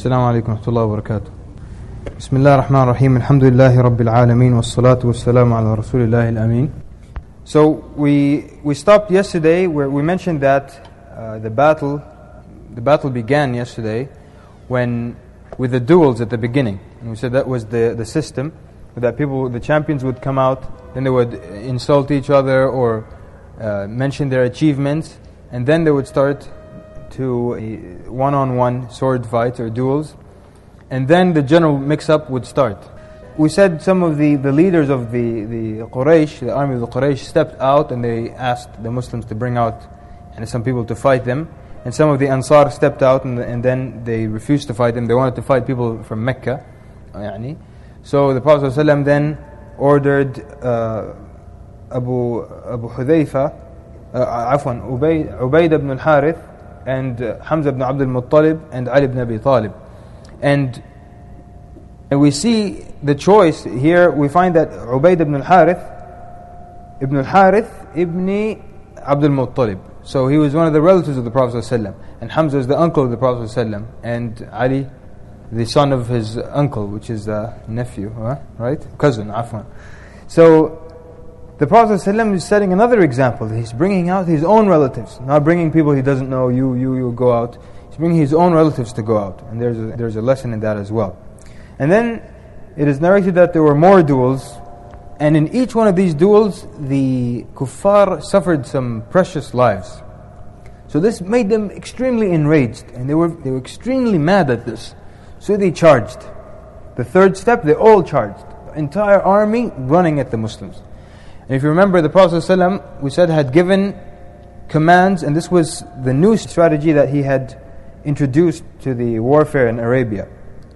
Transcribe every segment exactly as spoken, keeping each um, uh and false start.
السلام عليكم ورحمة الله وبركاته. بسم الله الرحمن الرحيم. الحمد لله رب العالمين والصلاة والسلام على رسول الله الأمين. So we we stopped yesterday where we mentioned that uh, the battle the battle began yesterday when with the duels at the beginning. And we said that was the the system, that people, the champions would come out, then they would insult each other or uh, mention their achievements, and then they would start to a one-on-one sword fights or duels, and then the general mix-up would start. We said some of the, the leaders of the, the Quraysh, the army of the Quraysh, stepped out and they asked the Muslims to bring out and some people to fight them, and some of the Ansar stepped out and, and then they refused to fight them. They wanted to fight people from Mecca. يعني. So the Prophet ﷺ then ordered uh, Abu Abu Hudayfa, uh, عفوا Ubayd, Ubayd ibn al-Harith, and uh, Hamza ibn Abdul Muttalib and Ali ibn Abi Talib. And, and we see the choice here. We find that Ubayd ibn al-Harith, Ibn al-Harith ibn Abdul Muttalib. So he was one of the relatives of the Prophet ﷺ. And Hamza is the uncle of the Prophet ﷺ. And Ali, the son of his uncle, which is a nephew, huh? right? Cousin, afwan. So the Prophet ﷺ is setting another example. He's bringing out his own relatives, not bringing people he doesn't know. You, you, you go out. He's bringing his own relatives to go out, and there's a, there's a lesson in that as well. And then it is narrated that there were more duels, and in each one of these duels, the kuffar suffered some precious lives. So this made them extremely enraged, and they were they were extremely mad at this. So they charged. The third step, they all charged. The entire army running at the Muslims. And if you remember, the Prophet ﷺ, we said, had given commands, and this was the new strategy that he had introduced to the warfare in Arabia,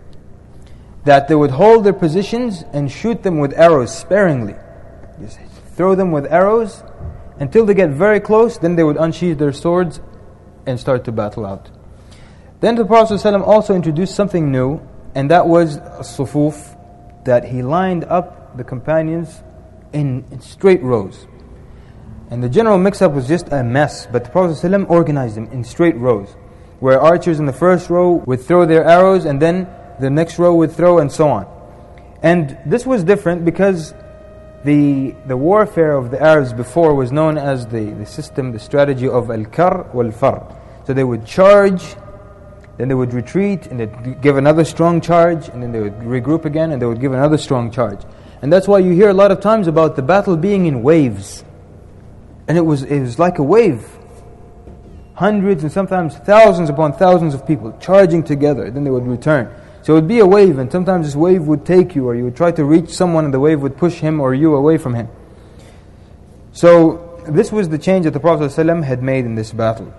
that they would hold their positions and shoot them with arrows sparingly. Just throw them with arrows until they get very close, then they would unsheath their swords and start to battle out. Then the Prophet ﷺ also introduced something new, and that was as-sufuf, that he lined up the companions in, in straight rows. And the general mix-up was just a mess, but the Prophet ﷺ organized them in straight rows, where archers in the first row would throw their arrows, and then the next row would throw, and so on. And this was different because the the warfare of the Arabs before was known as the, the system, the strategy of al-kar wal-far. So they would charge, then they would retreat, and they'd give another strong charge, and then they would regroup again, and they would give another strong charge. And that's why you hear a lot of times about the battle being in waves. And it was it was like a wave. Hundreds and sometimes thousands upon thousands of people charging together, then they would return. So it would be a wave, and sometimes this wave would take you, or you would try to reach someone and the wave would push him or you away from him. So this was the change that the Prophet ﷺ had made in this battle.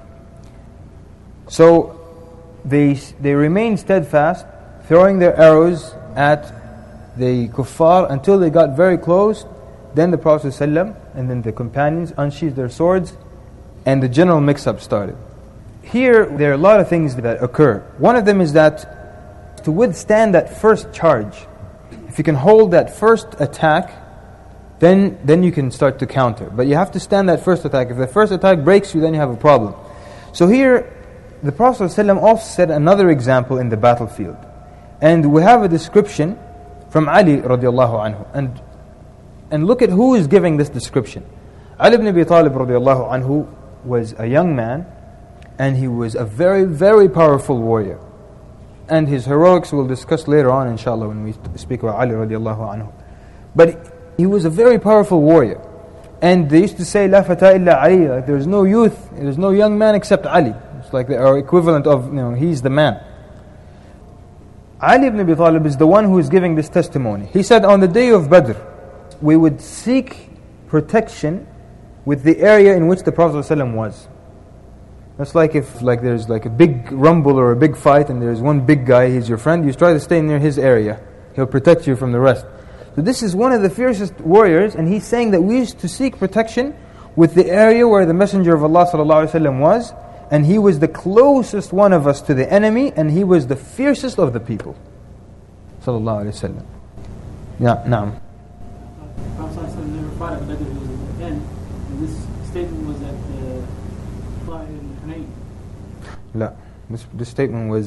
So they they remained steadfast, throwing their arrows at the kuffar until they got very close. Then the Prophet ﷺ and then the companions unsheathed their swords, and the general mix-up started. Here, there are a lot of things that occur. One of them is that to withstand that first charge, if you can hold that first attack, then then you can start to counter. But you have to stand that first attack. If the first attack breaks you, then you have a problem. So here, the Prophet ﷺ also set another example in the battlefield. And we have a description from Ali radiallahu anhu. And, and look at who is giving this description. Ali ibn Abi Talib radiallahu anhu was a young man, and he was a very, very powerful warrior. And his heroics we'll discuss later on, inshallah, when we speak about Ali radiallahu anhu. But he was a very powerful warrior. And they used to say, La fata illa Ali, like there's no youth, there's no young man except Ali. It's like our equivalent of, you know, he's the man. Ali ibn Abi Talib is the one who is giving this testimony. He said, on the day of Badr, we would seek protection with the area in which the Prophet ﷺ was. That's like if like there's like a big rumble or a big fight, and there's one big guy, he's your friend, you try to stay near his area. He'll protect you from the rest. So this is one of the fiercest warriors, and he's saying that we used to seek protection with the area where the Messenger of Allah sallallahu alaihi wasallam was, and he was the closest one of us to the enemy, and he was the fiercest of the people. Sallallahu alaihi wasallam. Yeah, naam. The Prophet sallallahu alaihi wasallam never fought at Badr, he was at the end, and this statement was at the Hunayn. La, this, this statement was that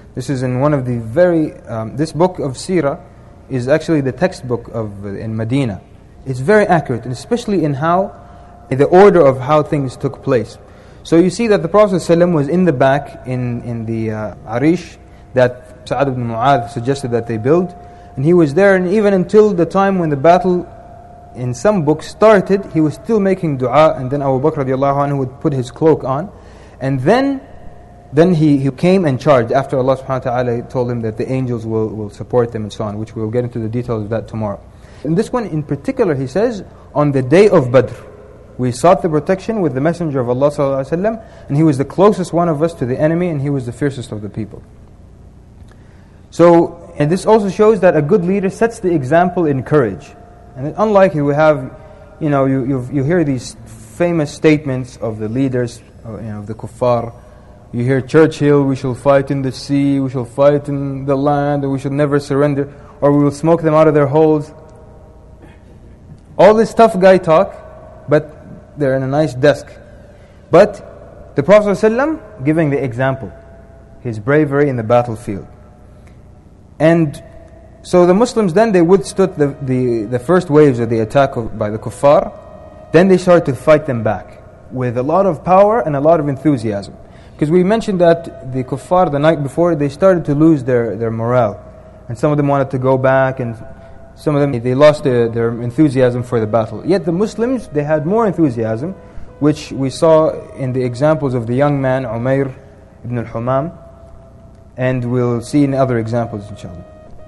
This is in one of the very, um, this book of Seerah is actually the textbook of uh, in Medina. It's very accurate, and especially in how, in the order of how things took place. So you see that the Prophet ﷺ was in the back, in, in the uh, Arish, that Sa'ad ibn Mu'adh suggested that they build. And he was there, and even until the time when the battle, in some books, started, he was still making dua, and then Abu Bakr radiallahu anhu would put his cloak on. And then then he, he came and charged after Allah subhanahu wa ta'ala told him that the angels will, will support them and so on, which we'll get into the details of that tomorrow. And this one in particular, he says, on the day of Badr, we sought the protection with the Messenger of Allah sallallahu alaihi wasallam, and he was the closest one of us to the enemy, and he was the fiercest of the people. So, and this also shows that a good leader sets the example in courage. And unlike we have, you know, you you you hear these famous statements of the leaders, you know, of the kuffar. You hear Churchill, we shall fight in the sea, we shall fight in the land, and we shall never surrender, or we will smoke them out of their holes. All this tough guy talk, but they're in a nice desk. But the Prophet ﷺ giving the example, his bravery in the battlefield. And so the Muslims then, they withstood the, the, the first waves of the attack of, by the kuffar. Then they started to fight them back with a lot of power and a lot of enthusiasm. Because we mentioned that the kuffar the night before, they started to lose their, their morale. And some of them wanted to go back, and some of them, they lost their, their enthusiasm for the battle. Yet the Muslims, they had more enthusiasm, which we saw in the examples of the young man, Umayr ibn al-Humam, and we'll see in other examples, inshallah.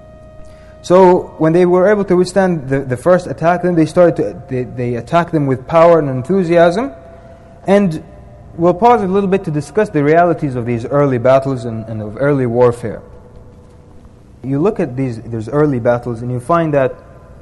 So when they were able to withstand the, the first attack, then they started to, they, they attacked them with power and enthusiasm. And we'll pause a little bit to discuss the realities of these early battles and, and of early warfare. You look at these, these early battles, and you find that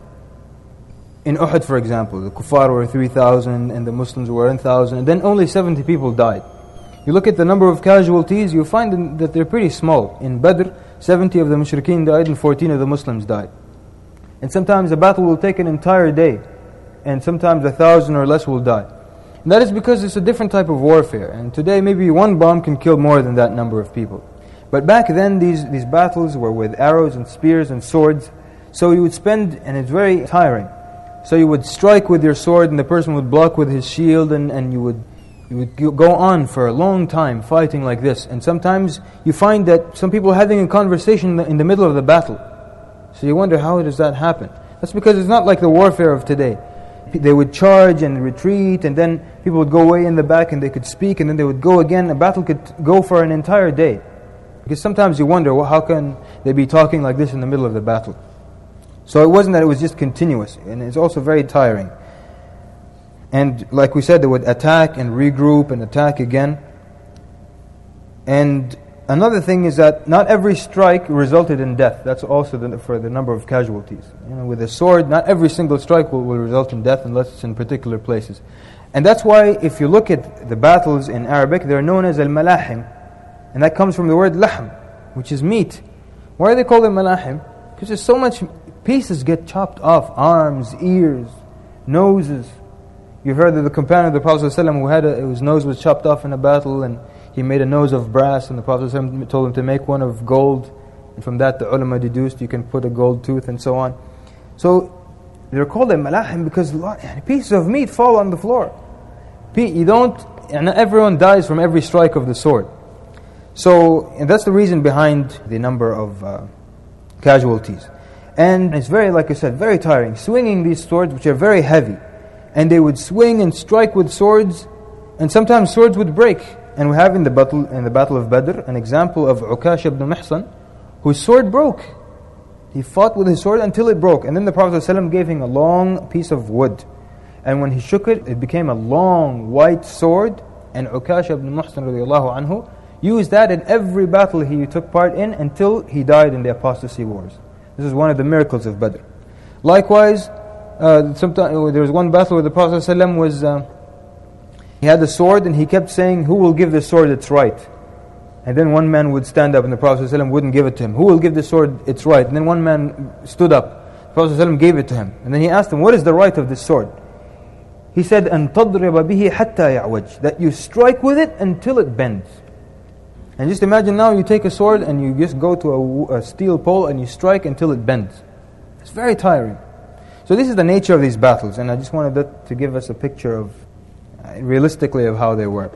in Uhud, for example, the kuffar were three thousand and the Muslims were one thousand, and then only seventy people died. You look at the number of casualties, you find that they're pretty small. In Badr, seventy of the mushrikeen died and fourteen of the Muslims died. And sometimes a battle will take an entire day, and sometimes a thousand or less will die. And that is because it's a different type of warfare. And today maybe one bomb can kill more than that number of people. But back then these, these battles were with arrows and spears and swords. So you would spend, and it's very tiring. So you would strike with your sword, and the person would block with his shield, and, and you would you would go on for a long time fighting like this. And sometimes you find that some people are having a conversation in the middle of the battle. So you wonder, how does that happen? That's because it's not like the warfare of today. They would charge and retreat, and then people would go away in the back and they could speak, and then they would go again. A battle could go for an entire day. Because sometimes you wonder, well, how can they be talking like this in the middle of the battle? So it wasn't that it was just continuous, and it's also very tiring. And like we said, they would attack and regroup and attack again. And another thing is that not every strike resulted in death. That's also the, for the number of casualties. You know, with a sword, not every single strike will, will result in death unless it's in particular places. And that's why if you look at the battles in Arabic, they're known as al-malahim. And that comes from the word lahm, which is meat. Why are they called al-malahim? Because there's so much pieces get chopped off. Arms, ears, noses. You've heard of the companion of the Prophet ﷺ who had a, his nose was chopped off in a battle, and he made a nose of brass, and the Prophet ﷺ told him to make one of gold. And from that the ulama deduced you can put a gold tooth and so on. So they're called al-malahim because pieces of meat fall on the floor. You don't, and everyone dies from every strike of the sword. So, and that's the reason behind the number of uh, casualties. And it's very, like I said, very tiring. Swinging these swords, which are very heavy. And they would swing and strike with swords, and sometimes swords would break. And we have in the battle in the battle of Badr an example of Ukash ibn Mihsan, whose sword broke. He fought with his sword until it broke. And then the Prophet ﷺ gave him a long piece of wood. And when he shook it, it became a long white sword. And Ukash ibn Mihsan radiallahu anhu used that in every battle he took part in until he died in the apostasy wars. This is one of the miracles of Badr. Likewise, uh, sometime, there was one battle where the Prophet ﷺ was, uh, he had the sword and he kept saying, who will give the sword its right? And then one man would stand up and the Prophet ﷺ wouldn't give it to him. Who will give the sword its right? And then one man stood up. The Prophet ﷺ gave it to him. And then he asked him, what is the right of this sword? He said, أَن تَضْرِبَ بِهِ حَتَّى يَعْوَجْ, that you strike with it until it bends. And just imagine now you take a sword and you just go to a, a steel pole and you strike until it bends. It's very tiring. So this is the nature of these battles, and I just wanted that to give us a picture of, uh, realistically, of how they were.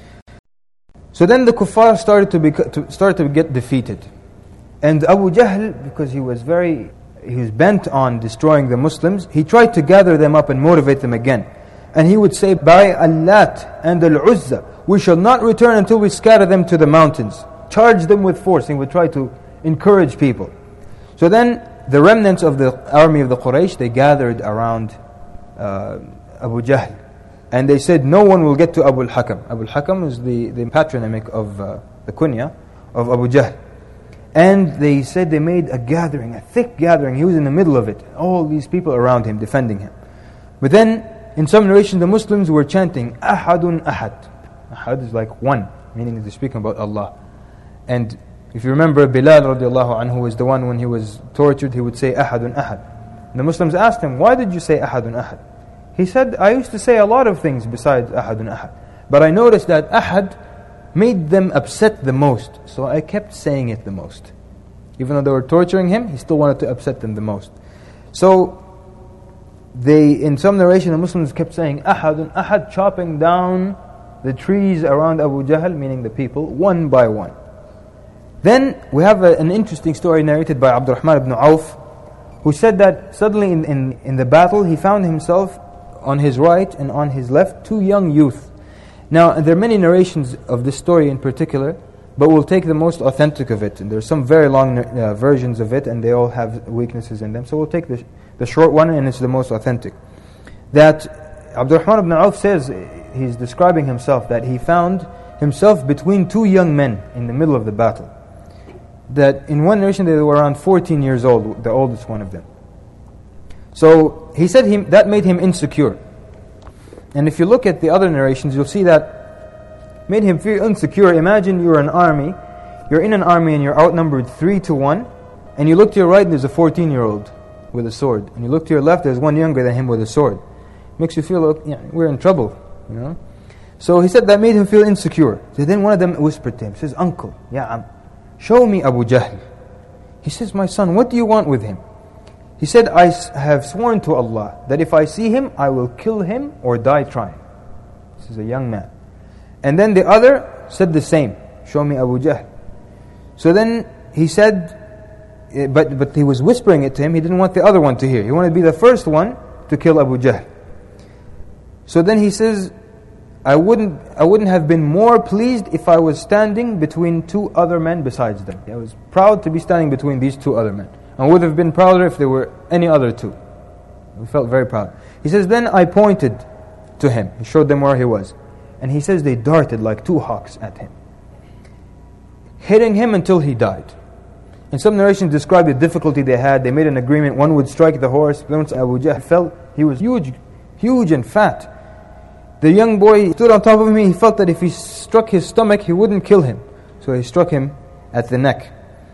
So then the kuffar started to, bec- to started to get defeated. And Abu Jahl, because he was very, he was bent on destroying the Muslims, he tried to gather them up and motivate them again. And he would say, by Al-Lat and Al-Uzza, we shall not return until we scatter them to the mountains. Charge them with force. He would try to encourage people. So then the remnants of the army of the Quraysh, they gathered around uh, Abu Jahl. And they said, no one will get to Abu al-Hakam. Abu al-Hakam is the, the patronymic of uh, the kunya of Abu Jahl. And they said they made a gathering, a thick gathering. He was in the middle of it. All these people around him, defending him. But then, in some narrations, the Muslims were chanting, Ahadun Ahad. Ahad is like one, meaning they're speaking about Allah. And if you remember, Bilal radiallahu anhu was the one when he was tortured, he would say, Ahadun Ahad. And the Muslims asked him, why did you say Ahadun Ahad? He said, I used to say a lot of things besides Ahadun Ahad. But I noticed that Ahad made them upset the most. So I kept saying it the most. Even though they were torturing him, he still wanted to upset them the most. So, they, in some narration, the Muslims kept saying, Ahadun Ahad, chopping down the trees around Abu Jahl, meaning the people, one by one. Then, we have a, an interesting story narrated by Abdurrahman ibn Auf, who said that suddenly in, in, in the battle, he found himself on his right and on his left, two young youth. Now, there are many narrations of this story in particular, but we'll take the most authentic of it. And there's some very long uh, versions of it, and they all have weaknesses in them. So we'll take the, the short one, and it's the most authentic. That Abdurrahman ibn Auf says, he's describing himself, that he found himself between two young men in the middle of the battle. That in one narration they were around fourteen years old, the oldest one of them. So he said he, that made him insecure. And if you look at the other narrations, you'll see that made him feel insecure. Imagine you're an army, you're in an army and you're outnumbered three to one, and you look to your right and there's a fourteen-year-old with a sword, and you look to your left, there's one younger than him with a sword. Makes you feel like, yeah, we're in trouble, you know. So he said that made him feel insecure. So then one of them whispered to him, says, Uncle, yeah, um, show me Abu Jahl. He says, my son, what do you want with him? He said, I have sworn to Allah that if I see him, I will kill him or die trying. This is a young man. And then the other said the same, show me Abu Jahl. So then he said, but but he was whispering it to him, he didn't want the other one to hear. He wanted to be the first one to kill Abu Jahl. So then he says, I wouldn't I wouldn't have been more pleased if I was standing between two other men besides them. I was proud to be standing between these two other men. I would have been prouder if there were any other two. We felt very proud. He says, then I pointed to him. He showed them where he was. And he says they darted like two hawks at him, hitting him until he died. And some narrations describe the difficulty they had. They made an agreement. One would strike the horse. Once Abu Jahl fell, he was huge, huge and fat. The young boy stood on top of him. He felt that if he struck his stomach, he wouldn't kill him. So he struck him at the neck.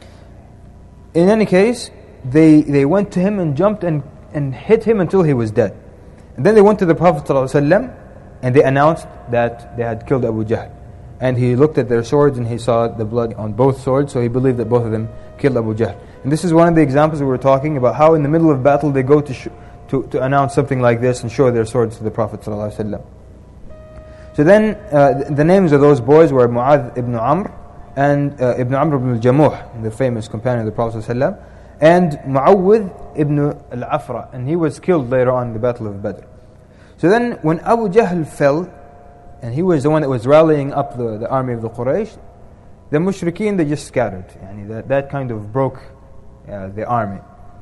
In any case, they they went to him and jumped and, and hit him until he was dead. And then they went to the Prophet ﷺ and they announced that they had killed Abu Jahl. And he looked at their swords and he saw the blood on both swords, so he believed that both of them killed Abu Jahl. And this is one of the examples we were talking about, how in the middle of battle they go to sh- to, to announce something like this and show their swords to the Prophet ﷺ. So then uh, the names of those boys were Mu'adh ibn Amr and uh, Ibn Amr ibn al-Jamuh, the famous companion of the Prophet ﷺ, and Mu'awwidh ibn al-Afra, and he was killed later on in the Battle of Badr. So then when Abu Jahl fell, and he was the one that was rallying up the, the army of the Quraysh, the mushrikeen, they just scattered. Yani that, that kind of broke uh, the army.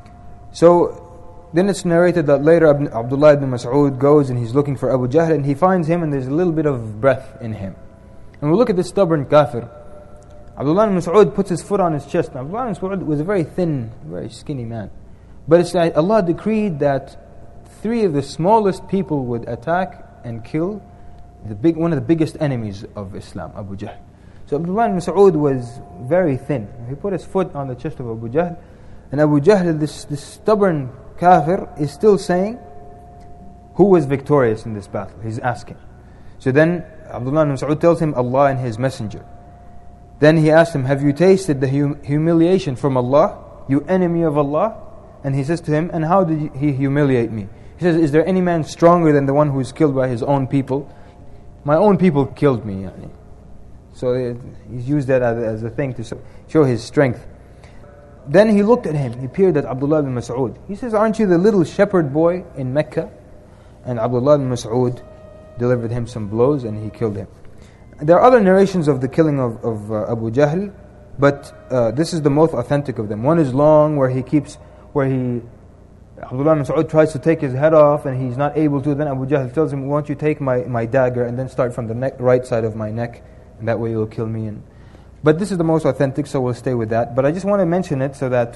So then it's narrated that later Abdullah ibn Mas'ud goes and he's looking for Abu Jahl, and he finds him and there's a little bit of breath in him. And we look at this stubborn kafir. Abdullah ibn Mas'ud puts his foot on his chest. Now, Abdullah ibn Mas'ud was a very thin, very skinny man. But it's like Allah decreed that three of the smallest people would attack and kill the big, one of the biggest enemies of Islam, Abu Jahl. So Abdullah ibn Mas'ud was very thin. He put his foot on the chest of Abu Jahl, and Abu Jahl, this, this stubborn kafir, is still saying, who was victorious in this battle? He's asking. So then Abdullah ibn Mas'ud tells him, Allah and His Messenger. Then he asked him, have you tasted the hum- humiliation from Allah, you enemy of Allah? And he says to him, and how did he humiliate me? He says, is there any man stronger than the one who is killed by his own people? My own people killed me. Yani. So it, he's used that as, as a thing to show his strength. Then he looked at him. He peered at Abdullah ibn Mas'ud. He says, aren't you the little shepherd boy in Mecca? And Abdullah ibn Mas'ud delivered him some blows and he killed him. There are other narrations of the killing of, of uh, Abu Jahl, but uh, this is the most authentic of them. One is long, where he keeps, where he, Abdullah ibn Mas'ud tries to take his head off and he's not able to. Then Abu Jahl tells him, won't you take my, my dagger and then start from the neck, right side of my neck, and that way you'll kill me. And, but this is the most authentic, so we'll stay with that. But I just want to mention it so that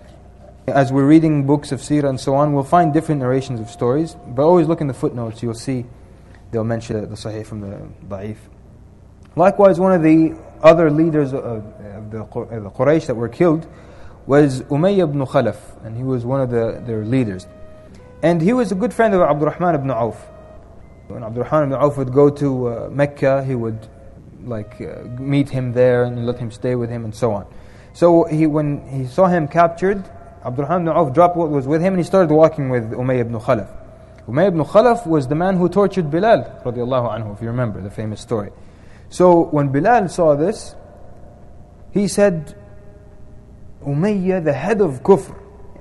as we're reading books of seerah and so on, we'll find different narrations of stories. But always look in the footnotes, you'll see they'll mention the sahih from the da'if. Likewise, one of the other leaders of the, of the Quraysh that were killed was Umayyah ibn Khalaf, and he was one of the, their leaders. And he was a good friend of Abdurrahman ibn Auf. When Abdurrahman ibn Auf would go to uh, Mecca, he would like uh, meet him there and let him stay with him and so on. So he, when he saw him captured, Abdurrahman ibn Auf dropped what was with him and he started walking with Umayyah ibn Khalaf. Umayyah ibn Khalaf was the man who tortured Bilal radiallahu anhu, if you remember the famous story. So when Bilal saw this, he said, Umayyah, the head of kufr,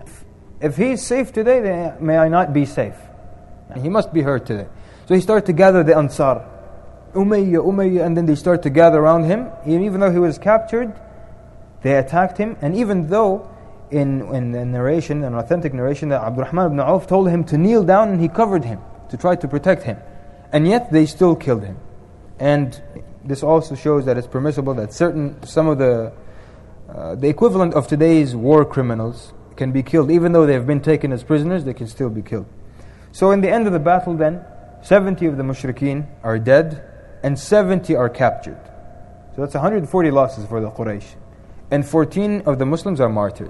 if he is safe today, then may I not be safe? He must be hurt today. So he started to gather the Ansar, Umayyah, Umayyah, and then they started to gather around him. Even though he was captured, they attacked him. And even though in, in the narration, an authentic narration, that Abdurrahman ibn Auf told him to kneel down and he covered him to try to protect him. And yet they still killed him. And this also shows that it's permissible that certain, some of the, uh, the equivalent of today's war criminals can be killed. Even though they have been taken as prisoners, they can still be killed. So in the end of the battle then, seventy of the mushrikeen are dead, and seventy are captured. So that's one hundred forty losses for the Quraysh. And fourteen of the Muslims are martyred.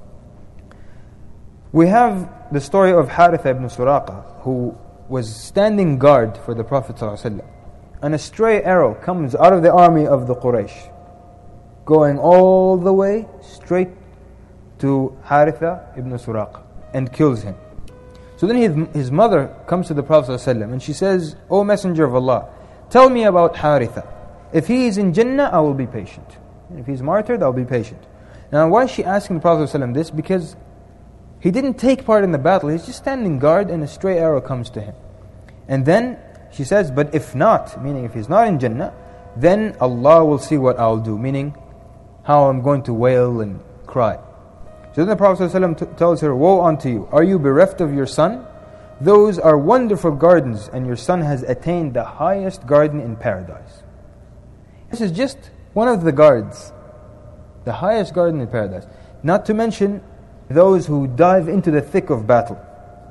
We have the story of Haritha ibn Suraqa, who was standing guard for the Prophet ﷺ. And a stray arrow comes out of the army of the Quraysh, going all the way straight to Haritha ibn Suraqa, and kills him. So then his, his mother comes to the Prophet ﷺ and she says, O Messenger of Allah, tell me about Haritha. If he is in Jannah, I will be patient. If he's martyred, I'll be patient. Now why is she asking the Prophet ﷺ this? Because he didn't take part in the battle. He's just standing guard and a stray arrow comes to him. And then she says, but if not, meaning if he's not in Jannah, then Allah will see what I'll do, meaning how I'm going to wail and cry. So then the Prophet ﷺ t- tells her, woe unto you, are you bereft of your son? Those are wonderful gardens, and your son has attained the highest garden in paradise. This is just one of the guards, the highest garden in paradise. Not to mention those who dive into the thick of battle.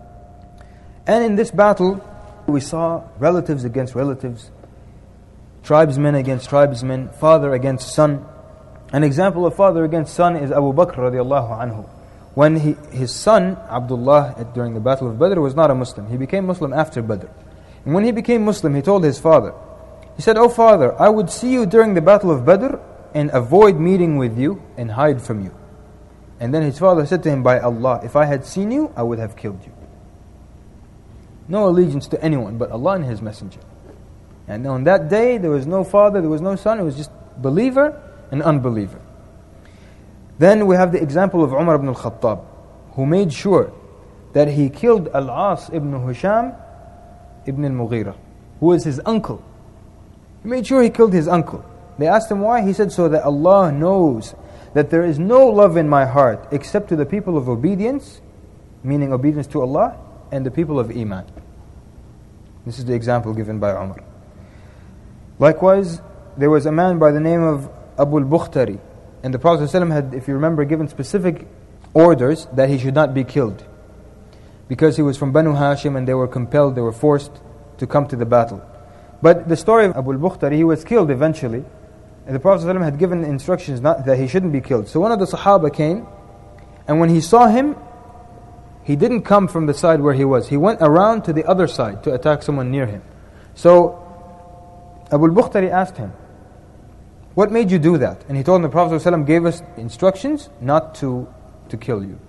And in this battle, we saw relatives against relatives, tribesmen against tribesmen, father against son. An example of father against son is Abu Bakr radiallahu anhu. When he, his son, Abdullah, during the battle of Badr, was not a Muslim. He became Muslim after Badr. And when he became Muslim, he told his father, he said, "O father, I would see you during the battle of Badr and avoid meeting with you and hide from you." And then his father said to him, "By Allah, if I had seen you, I would have killed you." No allegiance to anyone but Allah and His Messenger. And on that day, there was no father, there was no son, it was just believer and unbeliever. Then we have the example of Umar ibn al-Khattab, who made sure that he killed Al-As ibn Hisham ibn al-Mughira, who was his uncle. He made sure he killed his uncle. They asked him why. He said, so that Allah knows that there is no love in my heart except to the people of obedience, meaning obedience to Allah, and the people of Iman. This is the example given by Umar. Likewise, there was a man by the name of Abu al-Bukhtari, and the Prophet ﷺ had, if you remember, given specific orders that he should not be killed, because he was from Banu Hashim and they were compelled, they were forced to come to the battle. But the story of Abu al-Bukhtari, he was killed eventually, and the Prophet ﷺ had given instructions not that he shouldn't be killed. So one of the Sahaba came, and when he saw him, he didn't come from the side where he was. He went around to the other side to attack someone near him. So Abu al-Bukhtari asked him, what made you do that? And he told him the Prophet ﷺ gave us instructions not to, to kill you.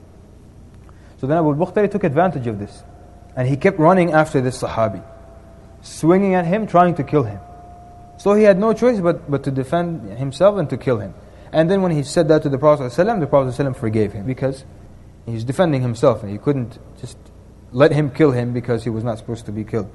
So then Abu al-Bakhtari took advantage of this. And he kept running after this Sahabi, swinging at him, trying to kill him. So he had no choice but, but to defend himself and to kill him. And then when he said that to the Prophet ﷺ, the Prophet ﷺ forgave him because he's defending himself and he couldn't just let him kill him because he was not supposed to be killed.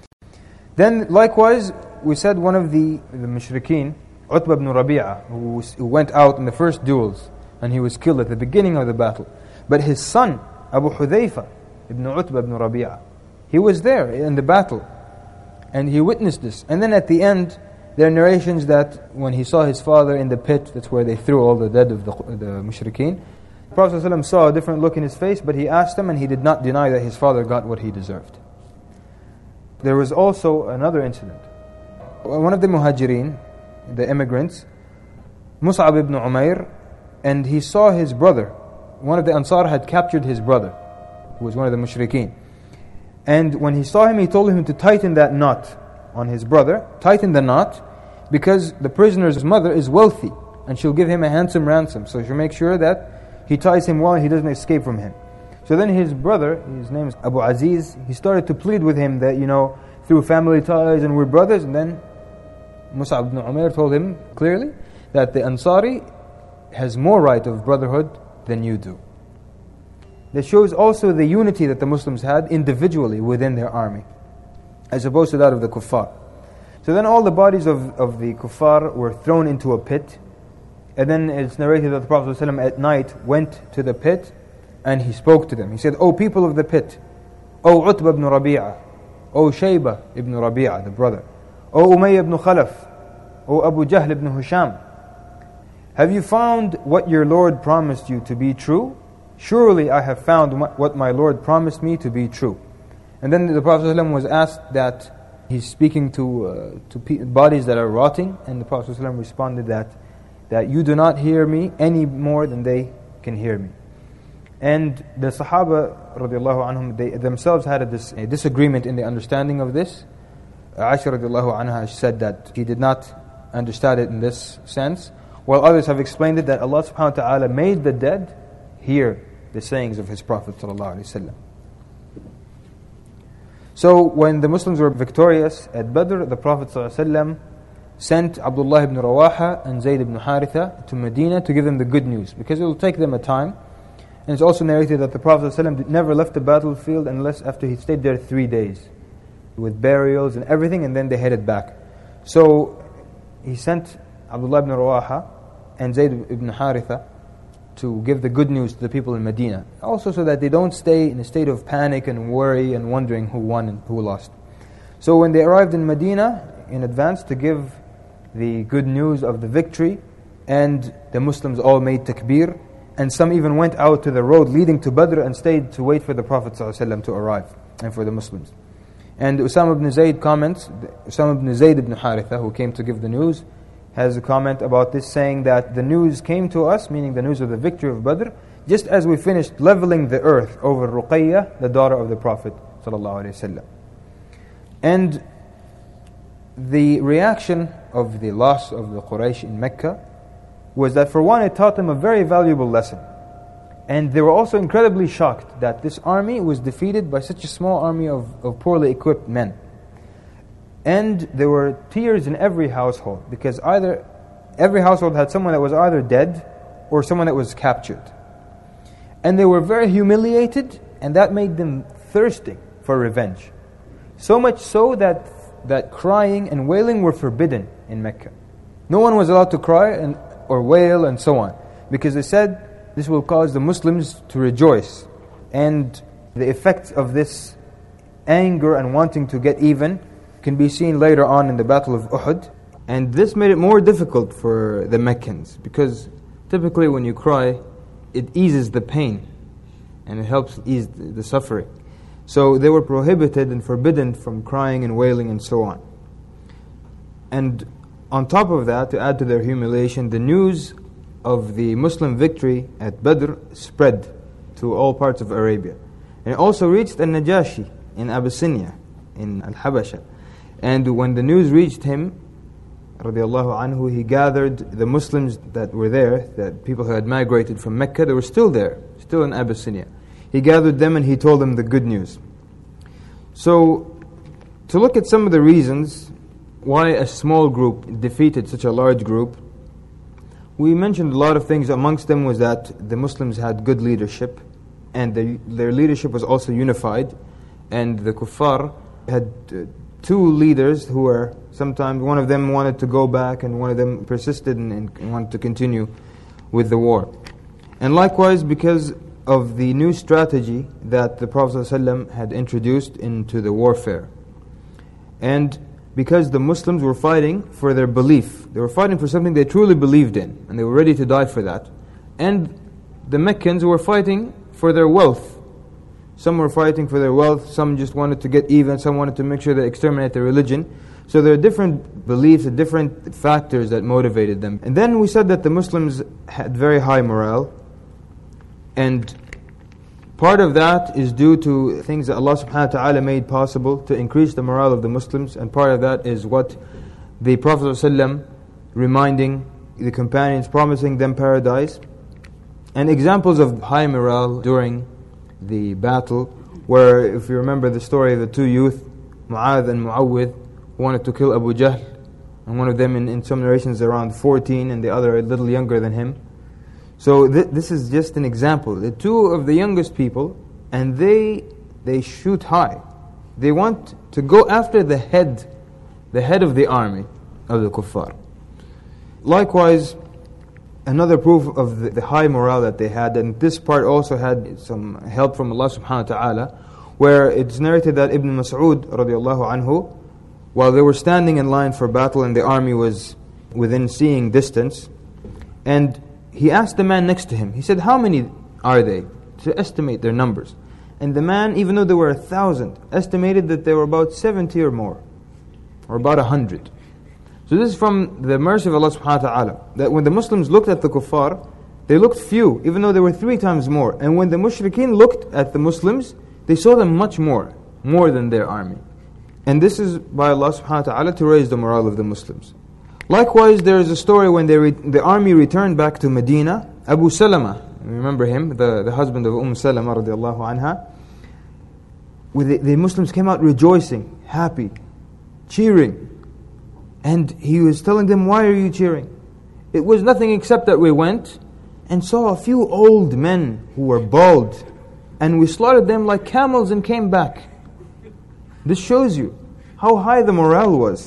Then likewise, we said one of the, the mushrikeen, Utbah ibn Rabi'ah, who, was, who went out in the first duels and he was killed at the beginning of the battle. But his son, Abu Hudhayfa ibn Utbah ibn Rabi'ah, he was there in the battle and he witnessed this. And then at the end, there are narrations that when he saw his father in the pit, that's where they threw all the dead of the, the mushrikeen, the Prophet ﷺ saw a different look in his face, but he asked him and he did not deny that his father got what he deserved. There was also another incident. One of the muhajirin, the immigrants, Mus'ab ibn Umair, and he saw his brother. One of the Ansar had captured his brother, who was one of the mushrikeen. And when he saw him, he told him to tighten that knot on his brother, tighten the knot, because the prisoner's mother is wealthy, and she'll give him a handsome ransom. So she'll make sure that he ties him well and he doesn't escape from him. So then his brother, his name is Abu Aziz, he started to plead with him that, you know, through family ties and we're brothers. And then Mus'ab ibn Umair told him clearly that the Ansari has more right of brotherhood than you do. That shows also the unity that the Muslims had individually within their army, as opposed to that of the kuffar. So then all the bodies of, of the kuffar were thrown into a pit. And then it's narrated that the Prophet ﷺ at night went to the pit and he spoke to them. He said, O people of the pit, O Utbah ibn Rabi'ah, O Shaybah ibn Rabi'ah, the brother, O Umayyah ibn Khalaf, O Abu Jahl ibn Hisham, have you found what your Lord promised you to be true? Surely I have found what my Lord promised me to be true. And then the Prophet ﷺ was asked that he's speaking to uh, to pe- bodies that are rotting, and the Prophet ﷺ responded that that you do not hear me any more than they can hear me. And the Sahaba radiallahu anhum, they themselves had a, dis- a disagreement in the understanding of this. Aisha radiallahu anha said that she did not understand it in this sense, while others have explained it that Allah subhanahu wa ta'ala made the dead hear the sayings of His Prophet sallallahu alaihi wasallam. So when the Muslims were victorious at Badr, the Prophet ﷺ sent Abdullah ibn Rawaha and Zayd ibn Haritha to Medina to give them the good news, because it will take them a time. And it's also narrated that the Prophet ﷺ never left the battlefield unless after he stayed there three days, with burials and everything, and then they headed back. So he sent Abdullah ibn Rawaha and Zayd ibn Haritha to give the good news to the people in Medina, also so that they don't stay in a state of panic and worry and wondering who won and who lost. So when they arrived in Medina in advance to give the good news of the victory, and the Muslims all made takbir, and some even went out to the road leading to Badr and stayed to wait for the Prophet ﷺ to arrive and for the Muslims. And Usama ibn Zayd comments, Usama ibn Zayd ibn Haritha, who came to give the news, has a comment about this, saying that the news came to us, meaning the news of the victory of Badr, just as we finished leveling the earth over Ruqayyah, the daughter of the Prophet ﷺ. And the reaction of the loss of the Quraysh in Mecca was that, for one, it taught them a very valuable lesson. And they were also incredibly shocked that this army was defeated by such a small army of, of poorly equipped men. And there were tears in every household, because either every household had someone that was either dead or someone that was captured. And they were very humiliated, and that made them thirsting for revenge. So much so that that crying and wailing were forbidden in Mecca. No one was allowed to cry and or wail and so on, because they said this will cause the Muslims to rejoice. And the effects of this anger and wanting to get even can be seen later on in the Battle of Uhud. And this made it more difficult for the Meccans, because typically when you cry, it eases the pain and it helps ease the suffering. So they were prohibited and forbidden from crying and wailing and so on. And on top of that, to add to their humiliation, the news of the Muslim victory at Badr spread to all parts of Arabia. And it also reached Al-Najashi in Abyssinia, in Al-Habasha. And when the news reached him, radiallahu anhu, he gathered the Muslims that were there, that people who had migrated from Mecca, they were still there, still in Abyssinia. He gathered them and he told them the good news. So, to look at some of the reasons why a small group defeated such a large group, we mentioned a lot of things. Amongst them was that the Muslims had good leadership, and the, their leadership was also unified, and the kuffar had uh, two leaders who were sometimes, one of them wanted to go back and one of them persisted and, and wanted to continue with the war. And likewise, because of the new strategy that the Prophet ﷺ had introduced into the warfare, and because the Muslims were fighting for their belief. They were fighting for something they truly believed in, and they were ready to die for that. And the Meccans were fighting for their wealth. Some were fighting for their wealth, some just wanted to get even, some wanted to make sure they exterminate their religion. So there are different beliefs and different factors that motivated them. And then we said that the Muslims had very high morale, and part of that is due to things that Allah subhanahu wa ta'ala made possible to increase the morale of the Muslims, and part of that is what the Prophet ﷺ reminding the companions, promising them paradise. And examples of high morale during the battle, where if you remember the story of the two youth, Mu'adh and Mu'awwidh, who wanted to kill Abu Jahl, and one of them in, in some narrations around fourteen and the other a little younger than him. So th- this is just an example. The two of the youngest people, and they they shoot high. They want to go after the head, the head of the army of the kuffar. Likewise, another proof of the, the high morale that they had, and this part also had some help from Allah subhanahu wa ta'ala, where it's narrated that Ibn Mas'ud radiallahu anhu, while they were standing in line for battle and the army was within seeing distance, and he asked the man next to him, he said, how many are they? To estimate their numbers. And the man, even though there were a thousand, estimated that there were about seventy or more, or about a hundred. So this is from the mercy of Allah subhanahu wa ta'ala, that when the Muslims looked at the kuffar, they looked few, even though there were three times more. And when the mushrikeen looked at the Muslims, they saw them much more, more than their army. And this is by Allah subhanahu wa ta'ala to raise the morale of the Muslims. Likewise, there is a story when they re- the army returned back to Medina. Abu Salama, remember him, the, the husband of Umm Salama radiallahu anha, with the, the Muslims came out rejoicing, happy, cheering. And he was telling them, why are you cheering? It was nothing except that we went and saw a few old men who were bald, and we slaughtered them like camels and came back. This shows you how high the morale was.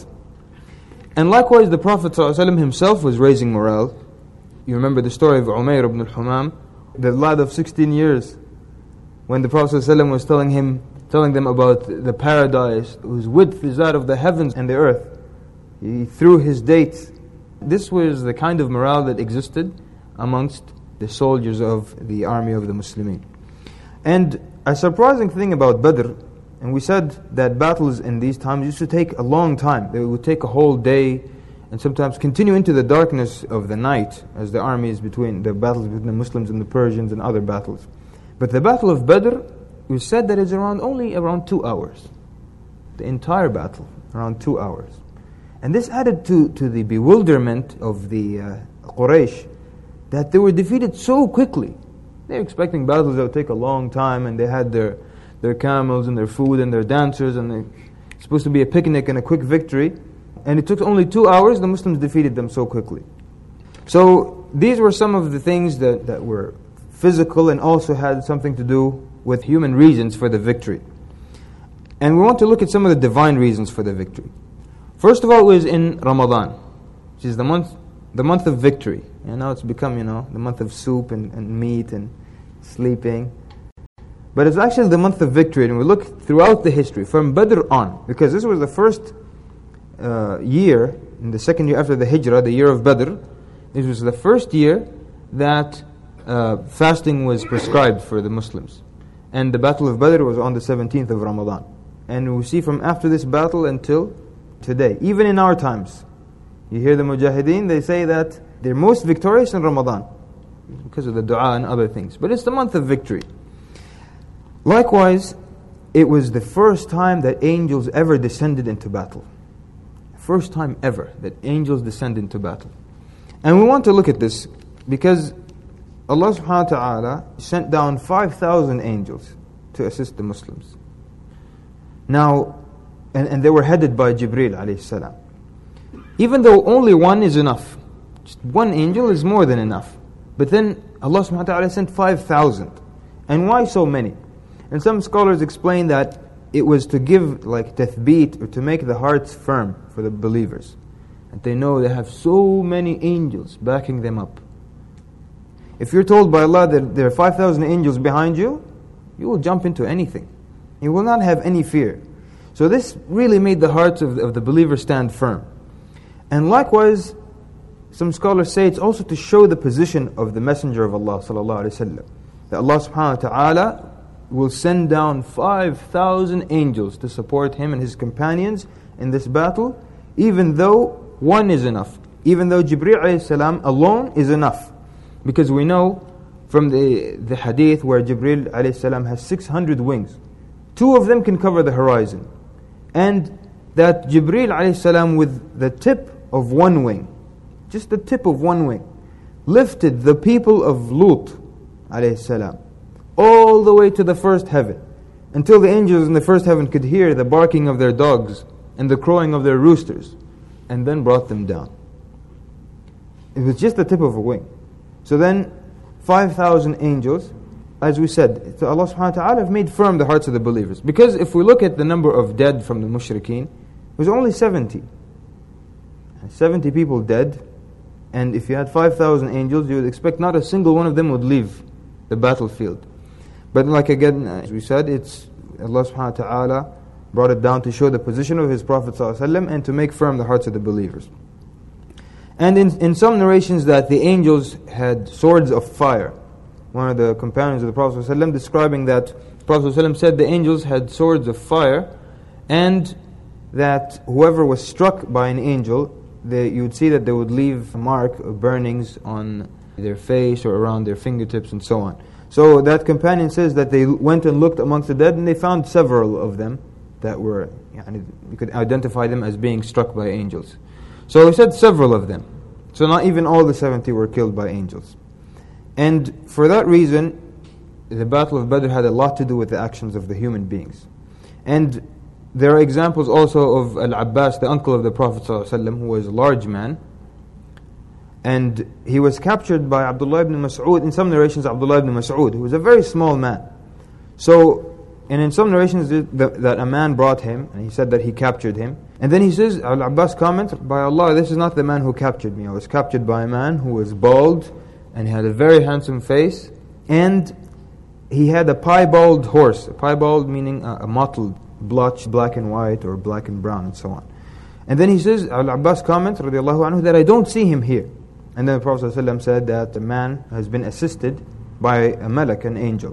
And likewise, the Prophet ﷺ himself was raising morale. You remember the story of Umayr ibn al-Humam, the lad of sixteen years, when the Prophet ﷺ was telling him, telling them about the paradise whose width is that of the heavens and the earth. He threw his dates. This was the kind of morale that existed amongst the soldiers of the army of the Muslimin. And a surprising thing about Badr, and we said that battles in these times used to take a long time. They would take a whole day and sometimes continue into the darkness of the night as the armies between, the battles between the Muslims and the Persians and other battles. But the battle of Badr, we said that it's around only around two hours. The entire battle, around two hours. And this added to, to the bewilderment of the uh, Quraysh, that they were defeated so quickly. They were expecting battles that would take a long time, and they had their their camels and their food and their dancers, and it's supposed to be a picnic and a quick victory. And it took only two hours, the Muslims defeated them so quickly. So these were some of the things that, that were physical and also had something to do with human reasons for the victory. And we want to look at some of the divine reasons for the victory. First of all, it was in Ramadan, which is the month the month of victory. And now it's become, you know, the month of soup and, and meat and sleeping. But it's actually the month of victory, and we look throughout the history, from Badr on, because this was the first uh, year, in the second year after the Hijrah, the year of Badr. This was the first year that uh, fasting was prescribed for the Muslims. And the Battle of Badr was on the seventeenth of Ramadan. And we see from after this battle until today, even in our times, you hear the Mujahideen, they say that they're most victorious in Ramadan, because of the dua and other things. But it's the month of victory. Likewise, it was the first time that angels ever descended into battle. First time ever that angels descend into battle. And we want to look at this because Allah subhanahu wa ta'ala sent down five thousand angels to assist the Muslims. Now, and, and they were headed by Jibreel alayhi salam. Even though only one is enough, just one angel is more than enough. But then Allah subhanahu wa ta'ala sent five thousand. And why so many? And some scholars explain that it was to give like tathbeet, or to make the hearts firm for the believers. And they know they have so many angels backing them up. If you're told by Allah that there are five thousand angels behind you, you will jump into anything. You will not have any fear. So this really made the hearts of the, of the believers stand firm. And likewise, some scholars say it's also to show the position of the Messenger of Allah sallallahu alaihi wasallam. That Allah subhanahu wa ta'ala will send down five thousand angels to support him and his companions in this battle, even though one is enough. Even though Jibreel alayhi salam alone is enough. Because we know from the, the hadith where Jibreel alayhi salam has six hundred wings. Two of them can cover the horizon. And that Jibreel alayhi salam with the tip of one wing, just the tip of one wing, lifted the people of Lut alayhi salam all the way to the first heaven, until the angels in the first heaven could hear the barking of their dogs and the crowing of their roosters, and then brought them down. It was just the tip of a wing. So then, five thousand angels, as we said, so Allah subhanahu wa ta'ala have made firm the hearts of the believers. Because if we look at the number of dead from the mushrikeen, it was only seventy. seventy people dead, and if you had five thousand angels, you would expect not a single one of them would leave the battlefield. But like again, as we said, it's Allah subhanahu wa ta'ala brought it down to show the position of His Prophet sallallahu alaihi wasallam and to make firm the hearts of the believers. And in, in some narrations that the angels had swords of fire. One of the companions of the Prophet sallallahu alaihi wasallam describing that the Prophet sallallahu alaihi wasallam said the angels had swords of fire, and that whoever was struck by an angel, they, you would see that they would leave a mark of burnings on their face or around their fingertips and so on. So that companion says that they went and looked amongst the dead and they found several of them that were, yani, you could identify them as being struck by angels. So he said several of them. So not even all the seventy were killed by angels. And for that reason, the Battle of Badr had a lot to do with the actions of the human beings. And there are examples also of Al-Abbas, the uncle of the Prophet ﷺ, who was a large man. And he was captured by Abdullah ibn Mas'ud. In some narrations, Abdullah ibn Mas'ud, who was a very small man. So, and in some narrations that, that a man brought him, and he said that he captured him. And then he says, Al-Abbas comments, by Allah, this is not the man who captured me. I was captured by a man who was bald, and he had a very handsome face, and he had a piebald horse. A piebald meaning a, a mottled, blotched black and white, or black and brown, and so on. And then he says, Al-Abbas comments, radiallahu anhu, that I don't see him here. And then the Prophet ﷺ said that the man has been assisted by a malak, an angel.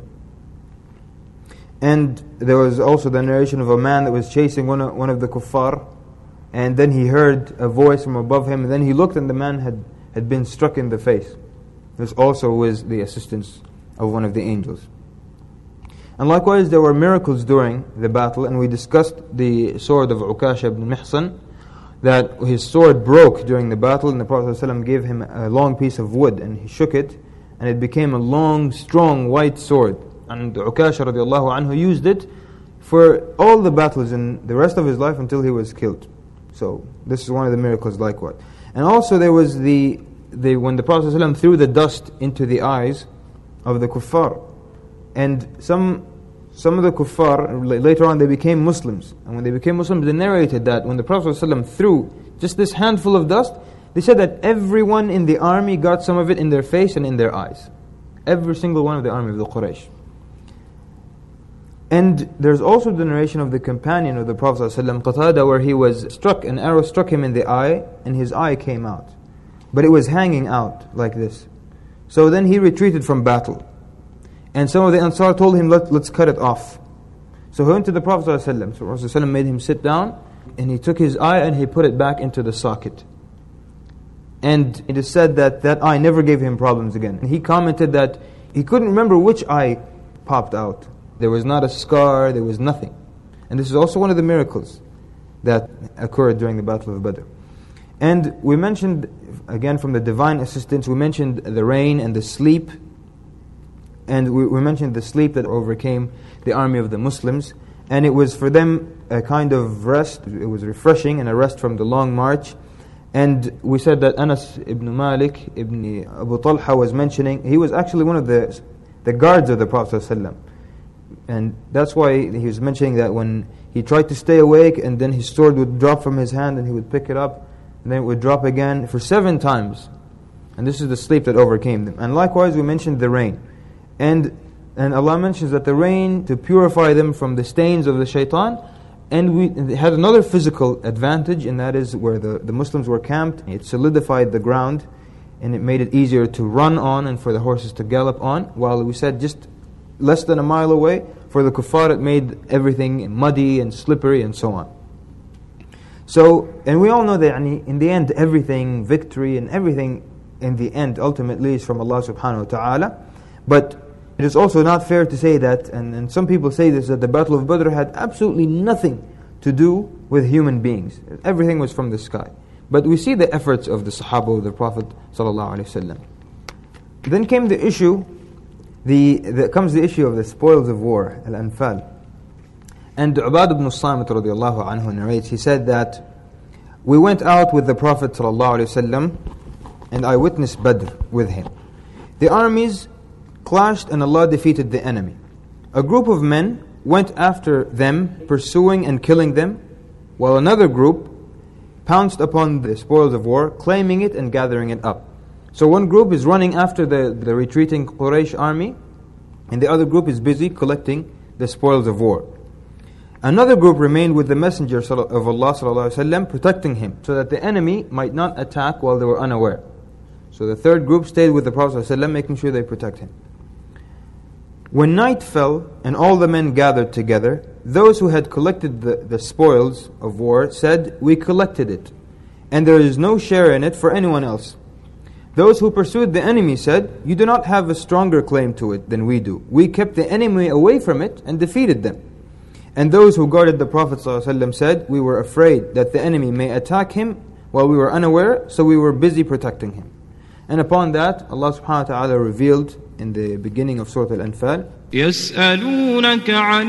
And there was also the narration of a man that was chasing one of, one of the kuffar, and then he heard a voice from above him, and then he looked and the man had, had been struck in the face. This also was the assistance of one of the angels. And likewise there were miracles during the battle, and we discussed the sword of Ukasha ibn Mihsan, that his sword broke during the battle, and the Prophet ﷺ gave him a long piece of wood, and he shook it, and it became a long, strong, white sword. And Ukasha radiallahu anhu used it for all the battles in the rest of his life until he was killed. So this is one of the miracles likewise. And also there was the, the when the Prophet ﷺ threw the dust into the eyes of the kuffar. And some some of the kuffar, later on they became Muslims. And when they became Muslims, they narrated that when the Prophet ﷺ threw just this handful of dust, they said that everyone in the army got some of it in their face and in their eyes. Every single one of the army of the Quraysh. And there's also the narration of the companion of the Prophet ﷺ, Qatada, where he was struck, an arrow struck him in the eye, and his eye came out. But it was hanging out like this. So then he retreated from battle. And some of the Ansar told him, Let, let's cut it off. So he went to the Prophet ﷺ. So the Prophet ﷺ made him sit down, and he took his eye and he put it back into the socket. And it is said that that eye never gave him problems again. And he commented that he couldn't remember which eye popped out. There was not a scar, there was nothing. And this is also one of the miracles. that occurred during the Battle of Badr. And we mentioned, again from the divine assistance, we mentioned the rain and the sleep. And we, we mentioned the sleep that overcame the army of the Muslims. And it was for them a kind of rest. It was refreshing and a rest from the long march. And we said that Anas ibn Malik ibn Abu Talha was mentioning, he was actually one of the the guards of the Prophet ﷺ. And that's why he was mentioning that when he tried to stay awake and then his sword would drop from his hand and he would pick it up and then it would drop again for seven times. And this is the sleep that overcame them. And likewise we mentioned the rain. And and Allah mentions that the rain to purify them from the stains of the shaitan. And we it had another physical advantage, and that is where the, the Muslims were camped. It solidified the ground and it made it easier to run on and for the horses to gallop on. While we said just less than a mile away, for the kuffar it made everything muddy and slippery and so on. So, and we all know that in the end everything, victory and everything in the end ultimately is from Allah subhanahu wa ta'ala. But it is also not fair to say that, and, and some people say this, that the Battle of Badr had absolutely nothing to do with human beings. Everything was from the sky. But we see the efforts of the Sahaba of the Prophet sallallahu alaihi wasallam. Then came the issue, the, the comes the issue of the spoils of war, al-anfal. And Ubad ibn Samit radiallahu anhu narrates, he said that we went out with the Prophet sallallahu alaihi wasallam, and I witnessed Badr with him. The armies clashed and Allah defeated the enemy. A group of men went after them, pursuing and killing them, while another group pounced upon the spoils of war, claiming it and gathering it up. So one group is running after the, the retreating Quraysh army, and the other group is busy collecting the spoils of war. Another group remained with the Messenger of Allah sallallahu alaihi wasallam, protecting him, so that the enemy might not attack while they were unaware. So the third group stayed with the Prophet sallallahu alaihi wasallam, making sure they protect him. When night fell and all the men gathered together, those who had collected the, the spoils of war said, "We collected it, and there is no share in it for anyone else." Those who pursued the enemy said, "You do not have a stronger claim to it than we do. We kept the enemy away from it and defeated them." And those who guarded the Prophet ﷺ said, "We were afraid that the enemy may attack him while we were unaware, so we were busy protecting him." And upon that, Allah subhanahu wa ta'ala revealed in the beginning of Surah Al-Anfal, يَسْأَلُونَكَ عَنِ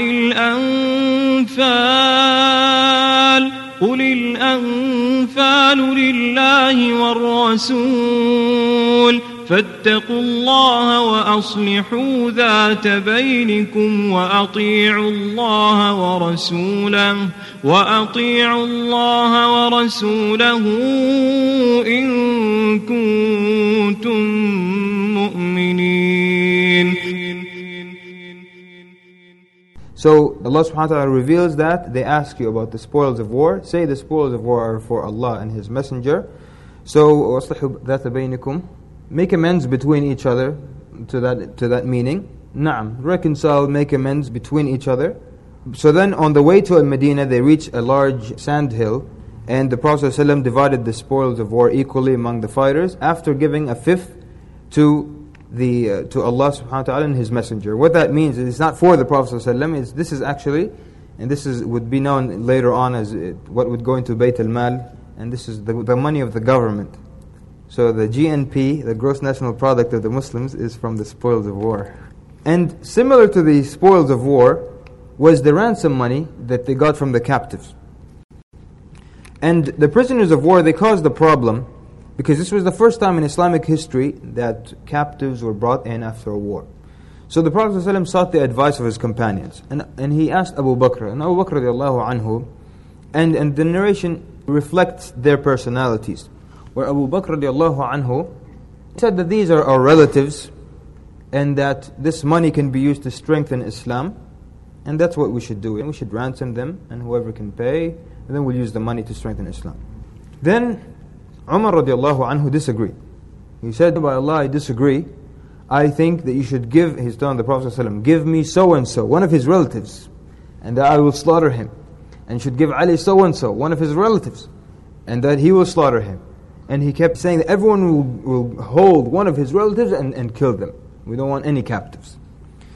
الْأَنفَالِ قُلِ الْأَنفَالُ لِلَّهِ وَالرَّسُولِ فَاتَّقُوا اللَّهَ وَأَصْلِحُوا ذَاتَ بَيْنِكُمْ وَأَطِيعُوا اللَّهَ وَرَسُولَهُ وَأَطِيعُوا اللَّهَ وَرَسُولَهُ إِن كُنتُم مُّؤْمِنِينَ. So Allah subhanahu wa ta'ala reveals that they ask you about the spoils of war. Say the spoils of war are for Allah and His Messenger. So وَأَصْلِحُوا ذَاتَ بَيْنِكُمْ, make amends between each other, to that to that meaning. Na'am, reconcile, make amends between each other. So then on the way to Al-Medina, they reached a large sand hill, and the Prophet ﷺ divided the spoils of war equally among the fighters, after giving a fifth to the uh, to Allah subhanahu wa ta'ala and His Messenger. What that means is it's not for the Prophet ﷺ, it's, this is actually, and this is would be known later on as it, what would go into Bayt al-Mal, and this is the, the money of the government. So the G N P, the gross national product of the Muslims, is from the spoils of war. And similar to the spoils of war was the ransom money that they got from the captives. And the prisoners of war, they caused a problem, because this was the first time in Islamic history that captives were brought in after a war. So the Prophet ﷺ sought the advice of his companions, and and he asked Abu Bakr, and Abu Bakr radiallahu anhu, and, and the narration reflects their personalities, where Abu Bakr radiallahu anhu said that these are our relatives, and that this money can be used to strengthen Islam, and that's what we should do. And we should ransom them, and whoever can pay, and then we'll use the money to strengthen Islam. Then Umar radiallahu anhu disagreed. He said, "By Allah, I disagree. I think that you should give," he's telling the Prophet ﷺ, "give me so-and-so, one of his relatives, and that I will slaughter him. And should give Ali so-and-so, one of his relatives, and that he will slaughter him." And he kept saying that everyone will, will hold one of his relatives and, and kill them. We don't want any captives.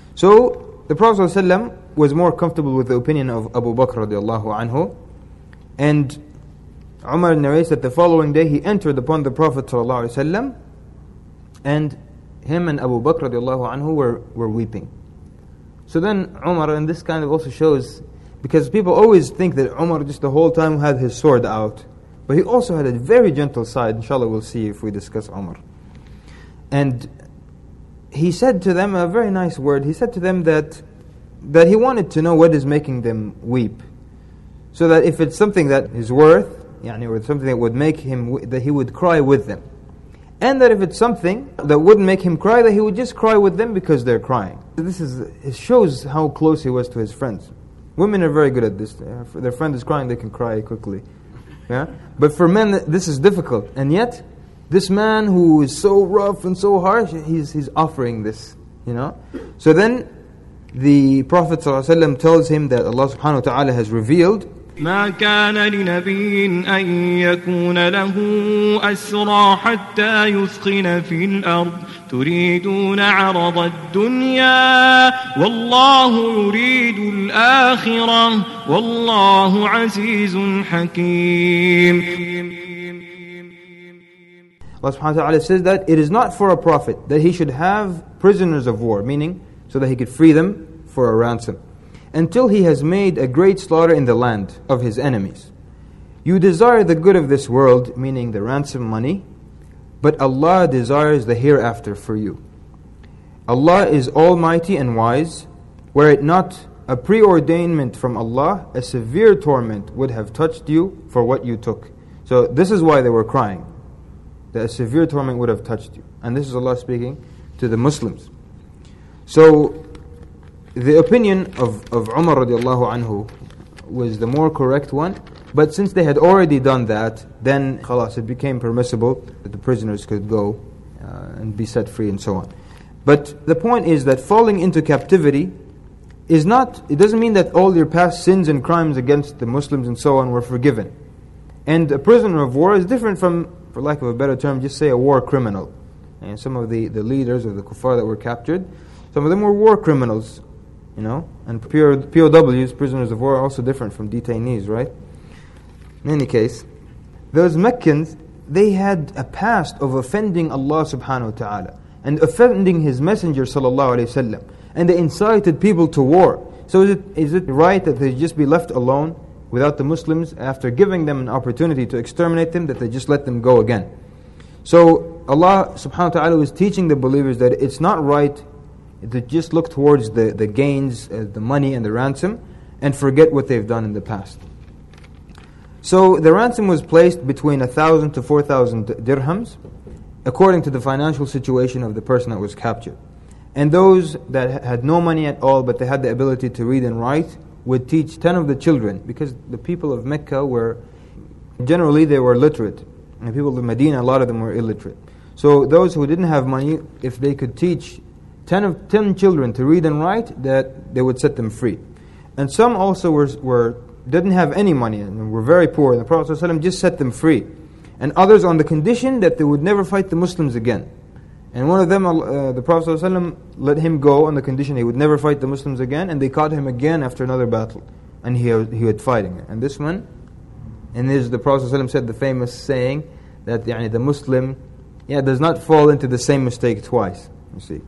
So the Prophet ﷺ was more comfortable with the opinion of Abu Bakr radiallahu anhu, And Umar narrates that the following day he entered upon the Prophet ﷺ, and him and Abu Bakr radiallahu anhu were, were weeping. So then Umar, and this kind of also shows, because people always think that Umar just the whole time had his sword out, but he also had a very gentle side. Inshallah we'll see if we discuss Umar. And he said to them a very nice word. He said to them that that he wanted to know what is making them weep, so that if it's something that is worth, yani, or something that would make him, that he would cry with them. And that if it's something that wouldn't make him cry, that he would just cry with them because they're crying. This is, it shows how close he was to his friends. Women are very good at this. If their friend is crying, they can cry quickly. Yeah. But for men, this is difficult. And yet, this man who is so rough and so harsh, he's he's offering this, you know. So then, the Prophet ﷺ tells him that Allah subhanahu wa ta'ala has revealed, ما كان لنبي أن يكون له أسرى حتى يثخن في الأرض تريدون عرض الدنيا والله يريد الآخرة والله عزيز حكيم. Allah subhanahu wa ta'ala says that it is not for a prophet that he should have prisoners of war, meaning so that he could free them for a ransom, until he has made a great slaughter in the land of his enemies. You desire the good of this world, meaning the ransom money, but Allah desires the hereafter for you. Allah is almighty and wise. Were it not a preordainment from Allah, a severe torment would have touched you for what you took. So this is why they were crying, that a severe torment would have touched you. And this is Allah speaking to the Muslims. So the opinion of, of Umar radiallahu anhu was the more correct one, but since they had already done that, then khalas, it became permissible that the prisoners could go uh, and be set free and so on. But the point is that falling into captivity is not, it doesn't mean that all your past sins and crimes against the Muslims and so on were forgiven. And a prisoner of war is different from, for lack of a better term, just say a war criminal. And some of the, the leaders of the kuffar that were captured, some of them were war criminals. You know, and P O Ws, prisoners of war, are also different from detainees, right? In any case, those Meccans, they had a past of offending Allah subhanahu wa ta'ala and offending His Messenger sallallahu alayhi wa sallam, and they incited people to war. So is it, is it right that they just be left alone without the Muslims after giving them an opportunity to exterminate them, that they just let them go again? So Allah subhanahu wa ta'ala was teaching the believers that it's not right to just look towards the, the gains, uh, the money and the ransom, and forget what they've done in the past. So the ransom was placed between a thousand to four thousand dirhams, according to the financial situation of the person that was captured. And those that had no money at all, but they had the ability to read and write, would teach ten of the children, because the people of Mecca were, generally they were literate, and the people of Medina, a lot of them were illiterate. So those who didn't have money, if they could teach Ten of ten children to read and write, that they would set them free. And some also were, were didn't have any money and were very poor, and the Prophet ﷺ just set them free. And others on the condition that they would never fight the Muslims again. And one of them, uh, the Prophet ﷺ let him go on the condition he would never fight the Muslims again, and they caught him again after another battle, and he he was fighting. And this one, and this the Prophet ﷺ said the famous saying that yani, the Muslim, yeah, does not fall into the same mistake twice. You see.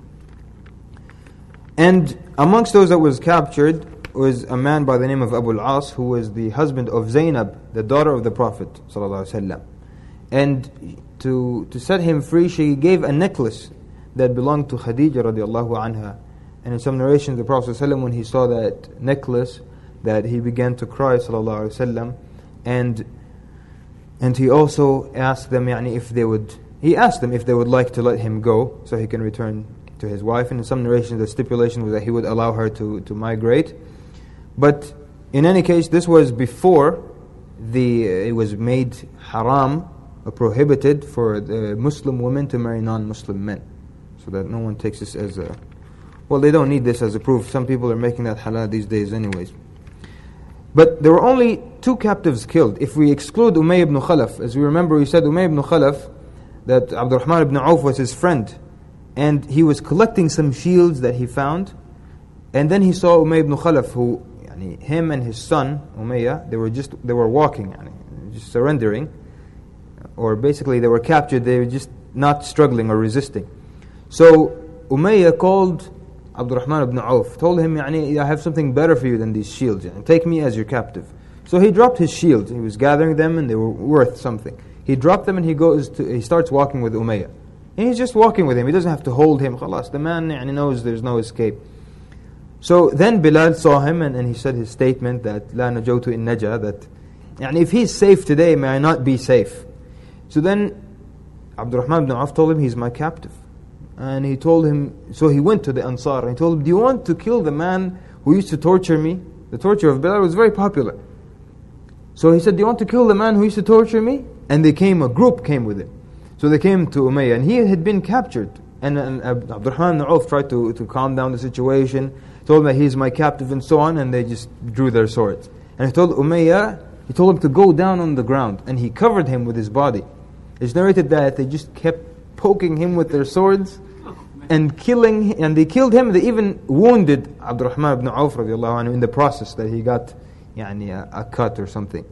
And amongst those that was captured was a man by the name of Abu al-As, who was the husband of Zainab, the daughter of the Prophet ﷺ. And to to set him free, she gave a necklace that belonged to Khadija radiallahu anha. And in some narrations, the Prophet ﷺ, when he saw that necklace, that he began to cry sallallahu alaihi wasallam, and and he also asked them, yani, if they would. He asked them if they would like to let him go, so he can return to his wife. And in some narrations the stipulation was that he would allow her to, to migrate. But in any case, this was before the uh, it was made haram, or prohibited for the Muslim women to marry non-Muslim men, so that no one takes this as a, well, they don't need this as a proof. Some people are making that halal these days anyways. But there were only two captives killed. If we exclude Umayy ibn Khalaf, as we remember, we said Umayy ibn Khalaf, that Abdurrahman ibn Auf was his friend, and he was collecting some shields that he found, and then he saw Umayy ibn Khalaf, who يعني, him and his son, Umayyah, they were just, they were walking, يعني, just surrendering, or basically they were captured, they were just not struggling or resisting. So Umayyah called Abdurrahman ibn Auf, told him, يعني, I have something better for you than these shields, يعني, take me as your captive. So he dropped his shields, he was gathering them and they were worth something. He dropped them and he goes to, he starts walking with Umayyah. And he's just walking with him, he doesn't have to hold him, خلاص, the man يعني, knows there's no escape. So then Bilal saw him and, and he said his statement that لا نجوت إن نجا, that يعني, if he's safe today, may I not be safe. So then Abdurrahman ibn Auf told him, he's my captive. And he told him, so he went to the Ansar and he told him, do you want to kill the man who used to torture me? The torture of Bilal was very popular. So he said, do you want to kill the man who used to torture me? And they came, a group came with him. So they came to Umayyah and he had been captured. And, and Abdurrahman ibn Auf tried to, to calm down the situation, told him that he's my captive and so on, and they just drew their swords. And he told Umayyah, he told him to go down on the ground, and he covered him with his body. It's narrated that they just kept poking him with their swords and killing, and they killed him. They even wounded Abdurrahman ibn Auf radiallahu anhu in the process, that he got yani, a, a cut or something.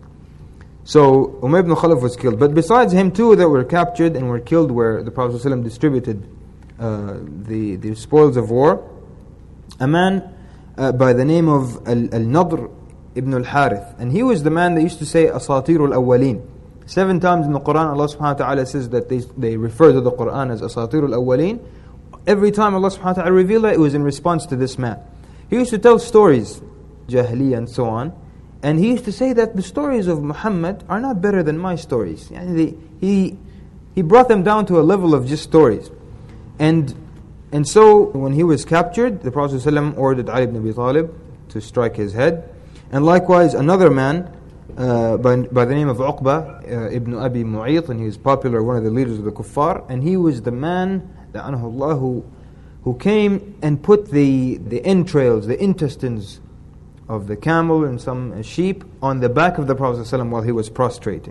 So Umayr ibn Khalaf was killed. But besides him, two that were captured and were killed where the Prophet ﷺ distributed uh, the, the spoils of war, a man uh, by the name of Al- Al-Nadr ibn al-Harith. And he was the man that used to say Asatir al-Awwaleen. Seven times in the Quran, Allah subhanahu wa ta'ala says that they, they refer to the Quran as Asatir al-Awwaleen. Every time Allah subhanahu wa ta'ala revealed it, it was in response to this man. He used to tell stories, Jahiliyyah and so on. And he used to say that the stories of Muhammad are not better than my stories. Yani he, he brought them down to a level of just stories. And and so when he was captured, the Prophet ﷺ ordered Ali ibn Abi Talib to strike his head. And likewise another man uh, by, by the name of Uqba uh, ibn Abi Mu'ayt, and he was popular, one of the leaders of the kuffar. And he was the man, Allah, who, who came and put the, the entrails, the intestines of the camel and some sheep on the back of the Prophet ﷺ while he was prostrating.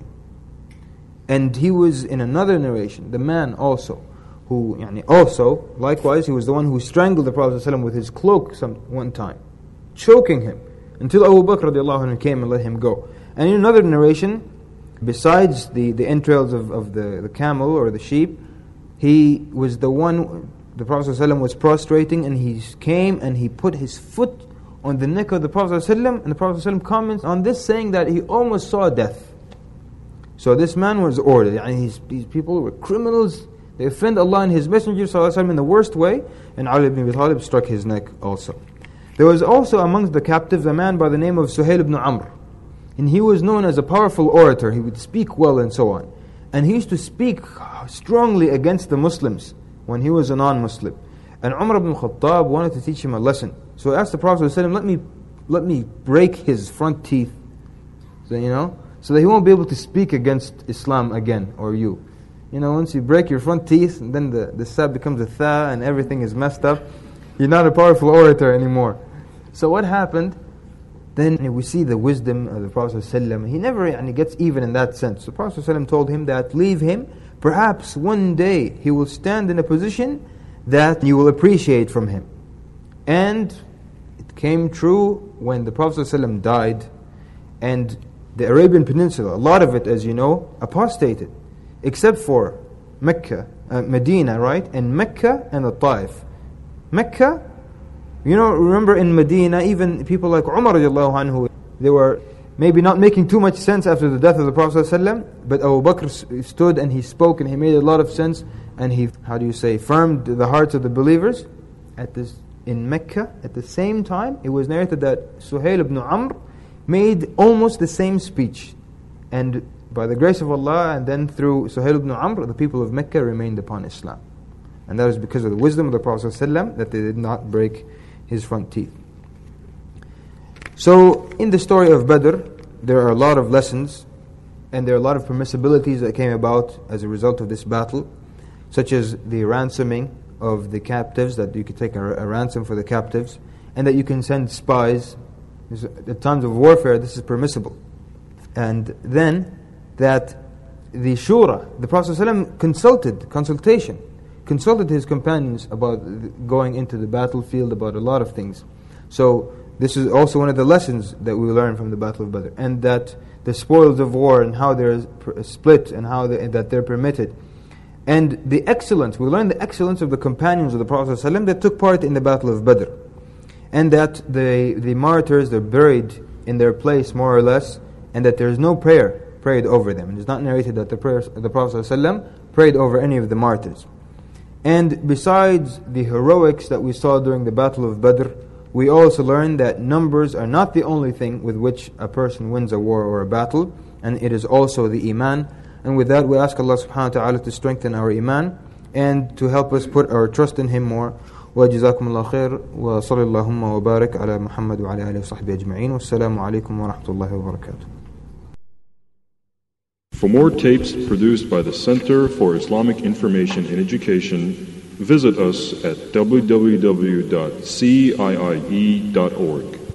And he was, in another narration, the man also, who yani, also, likewise, he was the one who strangled the Prophet ﷺ with his cloak some one time, choking him, until Abu Bakr radiallahu anhu came and let him go. And in another narration, besides the, the entrails of, of the, the camel or the sheep, he was the one, the Prophet ﷺ was prostrating, and he came and he put his foot on the neck of the Prophet ﷺ, and the Prophet ﷺ comments on this, saying that he almost saw death. So this man was ordered. Yani these, these people were criminals. They offend Allah and His Messenger ﷺ in the worst way, and Ali ibn Abi Talib struck his neck also. There was also amongst the captives a man by the name of Suhail ibn Amr, and he was known as a powerful orator. He would speak well and so on, and he used to speak strongly against the Muslims when he was a non-Muslim. And Umar ibn Khattab wanted to teach him a lesson, so he asked the Prophet ﷺ, let me let me break his front teeth, so, you know, so that he won't be able to speak against Islam again, or you. You know, once you break your front teeth, and then the, the sa becomes a tha, and everything is messed up, you're not a powerful orator anymore. So what happened? Then we see the wisdom of the Prophet ﷺ. He never and he gets even in that sense. The Prophet ﷺ told him that, leave him, perhaps one day he will stand in a position that you will appreciate from him. And it came true when the Prophet ﷺ died, and the Arabian Peninsula, a lot of it, as you know, apostated, except for Mecca, uh, Medina, right? And Mecca and the Taif. Mecca, you know, remember in Medina, even people like Umar radiallahu anhu, they were maybe not making too much sense after the death of the Prophet ﷺ, but Abu Bakr stood and he spoke and he made a lot of sense, and he, how do you say, firmed the hearts of the believers. At this, in Mecca, at the same time, it was narrated that Suhail ibn Amr made almost the same speech. And by the grace of Allah, and then through Suhail ibn Amr, the people of Mecca remained upon Islam. And that was because of the wisdom of the Prophet ﷺ, that they did not break his front teeth. So, in the story of Badr, there are a lot of lessons, and there are a lot of permissibilities that came about as a result of this battle, such as the ransoming of the captives, that you could take a, a ransom for the captives, and that you can send spies. At times of warfare, this is permissible. And then, that the shura, the Prophet ﷺ consulted, consultation, consulted his companions about going into the battlefield, about a lot of things. So this is also one of the lessons that we learn from the Battle of Badr, and that the spoils of war and how they're split and how they, that they're permitted. And the excellence, we learn the excellence of the companions of the Prophet ﷺ that took part in the Battle of Badr. And that the, the martyrs, they're buried in their place more or less, and that there is no prayer prayed over them. It is not narrated that the, prayers, the Prophet ﷺ prayed over any of the martyrs. And besides the heroics that we saw during the Battle of Badr, we also learn that numbers are not the only thing with which a person wins a war or a battle, and it is also the Iman. And with that, we ask Allah subhanahu wa ta'ala to strengthen our Iman and to help us put our trust in Him more. وجزاكم الله خير وصلى اللهم وبارك على محمد وعلى آله وصحبه أجمعين والسلام عليكم ورحمة الله وبركاته. For more tapes produced by the Center for Islamic Information and Education, visit us at w w w dot c i i e dot org.